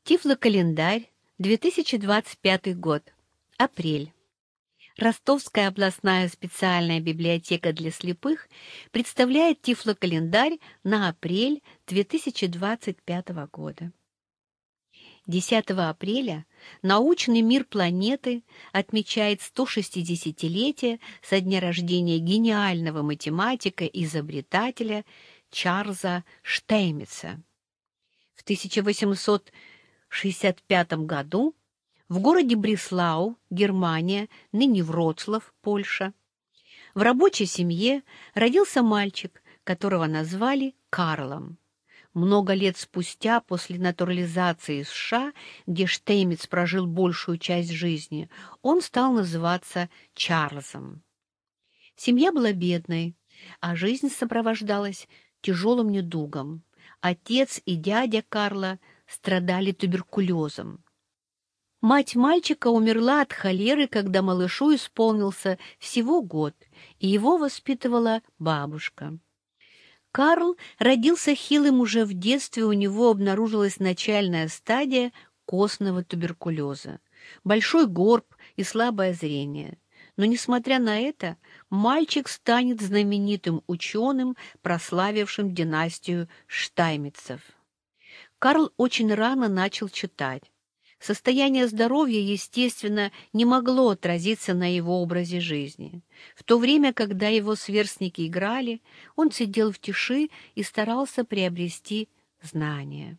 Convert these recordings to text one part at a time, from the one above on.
Тифлокалендарь, 2025 год. Апрель. Ростовская областная специальная библиотека для слепых представляет Тифлокалендарь на апрель 2025 года. 10 апреля научный мир планеты отмечает 160-летие со дня рождения гениального математика и изобретателя Чарльза Штейница. В 1865 году в городе Бреслау, Германия, ныне Вроцлав, Польша, в рабочей семье родился мальчик, которого назвали Карлом. Много лет спустя, после натурализации из США, где Штейниц прожил большую часть жизни, он стал называться Чарльзом. Семья была бедной, а жизнь сопровождалась тяжелым недугом. Отец и дядя Карла страдали туберкулезом. Мать мальчика умерла от холеры, когда малышу исполнился всего год, и его воспитывала бабушка. Карл родился хилым уже в детстве, у него обнаружилась начальная стадия костного туберкулеза, большой горб и слабое зрение. Но, несмотря на это, мальчик станет знаменитым ученым, прославившим династию Штайнмитцев. Карл очень рано начал читать. Состояние здоровья, естественно, не могло отразиться на его образе жизни. В то время, когда его сверстники играли, он сидел в тиши и старался приобрести знания.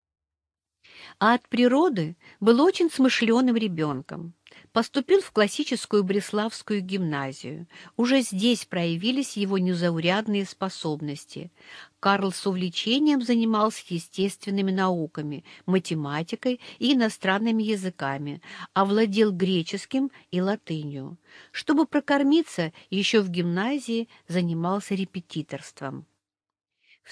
А от природы был очень смышленым ребенком. Поступил в классическую Бреславскую гимназию. Уже здесь проявились его незаурядные способности. Карл с увлечением занимался естественными науками, математикой и иностранными языками, овладел греческим и латынью. Чтобы прокормиться, еще в гимназии занимался репетиторством. В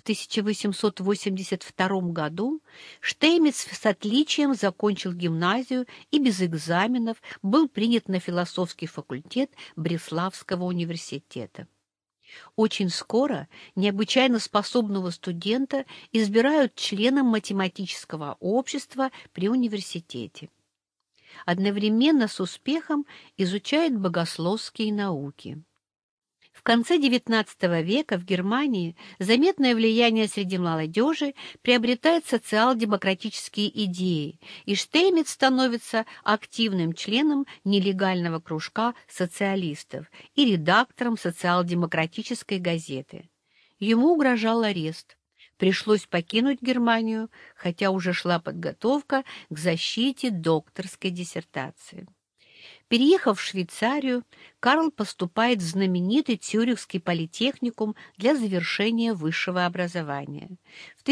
1882 году Штейниц с отличием закончил гимназию и без экзаменов был принят на философский факультет Бреславского университета. Очень скоро необычайно способного студента избирают членом математического общества при университете. Одновременно с успехом изучает богословские науки. В конце XIX века в Германии заметное влияние среди молодежи приобретает социал-демократические идеи, и Штейниц становится активным членом нелегального кружка социалистов и редактором социал-демократической газеты. Ему угрожал арест. Пришлось покинуть Германию, хотя уже шла подготовка к защите докторской диссертации. Переехав в Швейцарию, Карл поступает в знаменитый Цюрихский политехникум для завершения высшего образования. В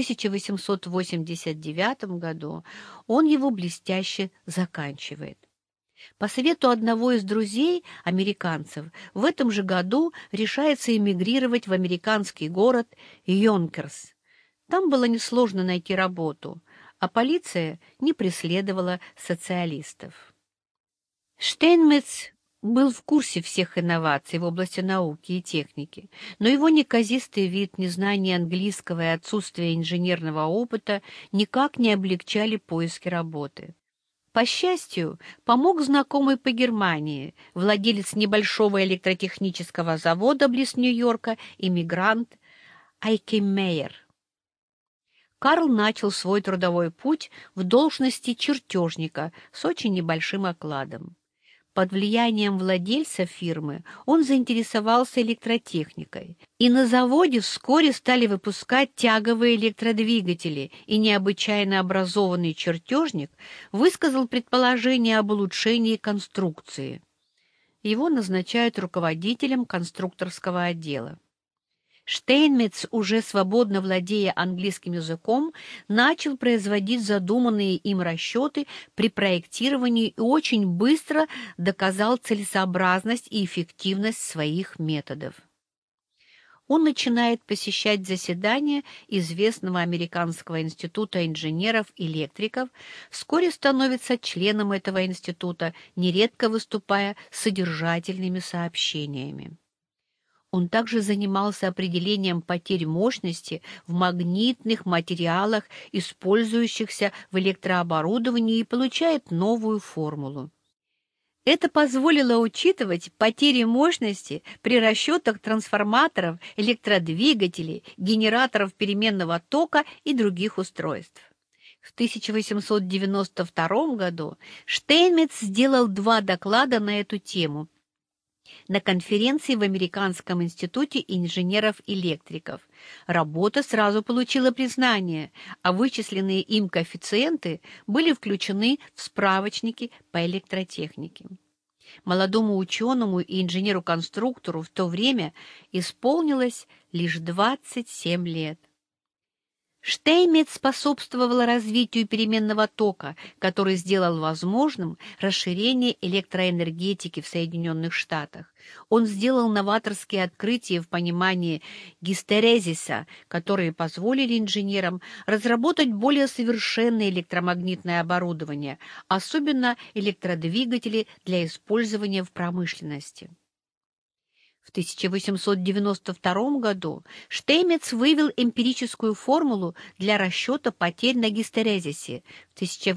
1889 году он его блестяще заканчивает. По совету одного из друзей американцев в этом же году решается эмигрировать в американский город Йонкерс. Там было несложно найти работу, а полиция не преследовала социалистов. Штейнмитц был в курсе всех инноваций в области науки и техники, но его неказистый вид, незнание английского и отсутствие инженерного опыта никак не облегчали поиски работы. По счастью, помог знакомый по Германии, владелец небольшого электротехнического завода близ Нью-Йорка, иммигрант Айкемейер. Карл начал свой трудовой путь в должности чертежника с очень небольшим окладом. Под влиянием владельца фирмы он заинтересовался электротехникой, и на заводе вскоре стали выпускать тяговые электродвигатели, и необычайно образованный чертежник высказал предположение об улучшении конструкции. Его назначают руководителем конструкторского отдела. Штейнмитц, уже свободно владея английским языком, начал производить задуманные им расчеты при проектировании и очень быстро доказал целесообразность и эффективность своих методов. Он начинает посещать заседания известного Американского института инженеров-электриков, вскоре становится членом этого института, нередко выступая с содержательными сообщениями. Он также занимался определением потерь мощности в магнитных материалах, использующихся в электрооборудовании, и получает новую формулу. Это позволило учитывать потери мощности при расчетах трансформаторов, электродвигателей, генераторов переменного тока и других устройств. В 1892 году Штейнметц сделал 2 доклада на эту тему на конференции в Американском институте инженеров-электриков. Работа сразу получила признание, а вычисленные им коэффициенты были включены в справочники по электротехнике. Молодому ученому и инженеру-конструктору в то время исполнилось лишь 27 лет. Штейнметц способствовал развитию переменного тока, который сделал возможным расширение электроэнергетики в Соединенных Штатах. Он сделал новаторские открытия в понимании гистерезиса, которые позволили инженерам разработать более совершенное электромагнитное оборудование, особенно электродвигатели для использования в промышленности. В 1892 году Штейнметц вывел эмпирическую формулу для расчета потерь на гистерезисе. В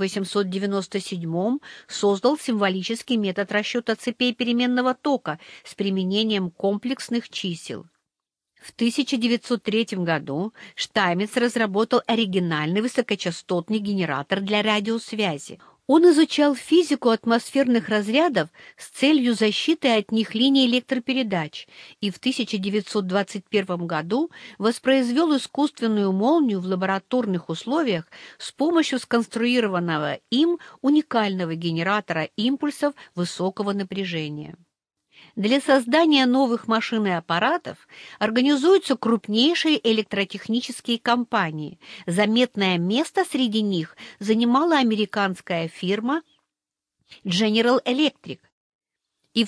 1897 создал символический метод расчета цепей переменного тока с применением комплексных чисел. В 1903 году Штейнметц разработал оригинальный высокочастотный генератор для радиосвязи. Он изучал физику атмосферных разрядов с целью защиты от них линий электропередач и в 1921 году воспроизвел искусственную молнию в лабораторных условиях с помощью сконструированного им уникального генератора импульсов высокого напряжения. Для создания новых машин и аппаратов организуются крупнейшие электротехнические компании. Заметное место среди них занимала американская фирма General Electric. И в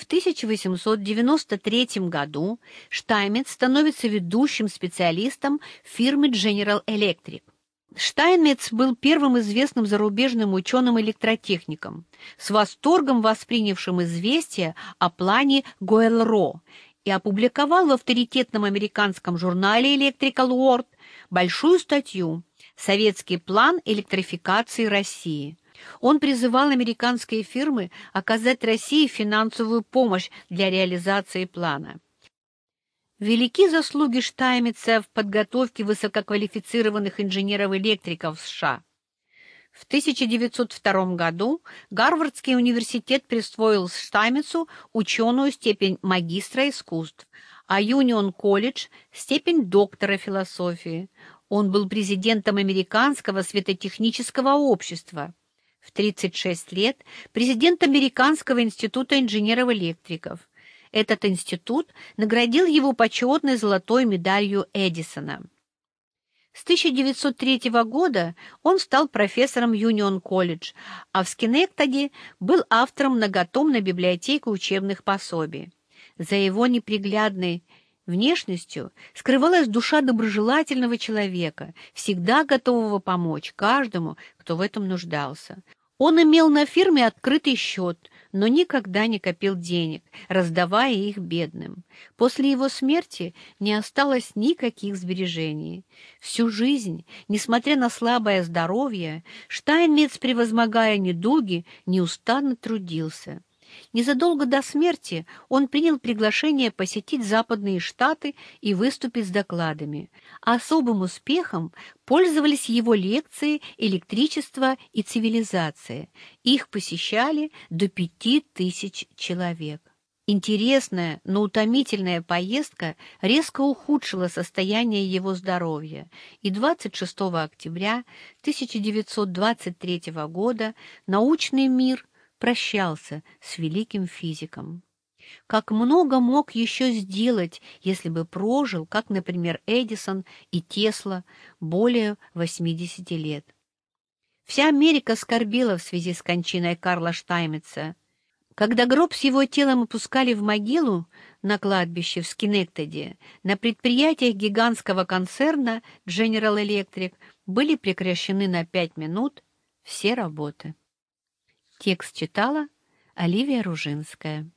1893 году Штейнметц становится ведущим специалистом фирмы General Electric. Штейнметц был первым известным зарубежным ученым-электротехником, с восторгом воспринявшим известие о плане Гойл-Ро, и опубликовал в авторитетном американском журнале Electrical World большую статью «Советский план электрификации России». Он призывал американские фирмы оказать России финансовую помощь для реализации плана. Велики заслуги Штейнметца в подготовке высококвалифицированных инженеров-электриков в США. В 1902 году Гарвардский университет присвоил Штейнметцу ученую степень магистра искусств, а Юнион-колледж – степень доктора философии. Он был президентом Американского светотехнического общества. В 36 лет президент Американского института инженеров-электриков. Этот институт наградил его почетной золотой медалью Эдисона. С 1903 года он стал профессором Юнион-колледж, а в Скинектаде был автором многотомной библиотеки учебных пособий. За его неприглядной внешностью скрывалась душа доброжелательного человека, всегда готового помочь каждому, кто в этом нуждался. Он имел на фирме открытый счет, но никогда не копил денег, раздавая их бедным. После его смерти не осталось никаких сбережений. Всю жизнь, несмотря на слабое здоровье, Штейнметц, превозмогая недуги, неустанно трудился. Незадолго до смерти он принял приглашение посетить Западные Штаты и выступить с докладами. Особым успехом пользовались его лекции «Электричество и цивилизация». Их посещали до 5000 человек. Интересная, но утомительная поездка резко ухудшила состояние его здоровья, и 26 октября 1923 года научный мир прощался с великим физиком. Как много мог еще сделать, если бы прожил, как, например, Эдисон и Тесла, более 80 лет. Вся Америка скорбела в связи с кончиной Карла Штейнметца. Когда гроб с его телом опускали в могилу на кладбище в Скинектаде, на предприятиях гигантского концерна General Electric были прекращены на 5 минут все работы. Текст читала Оливия Ружинская.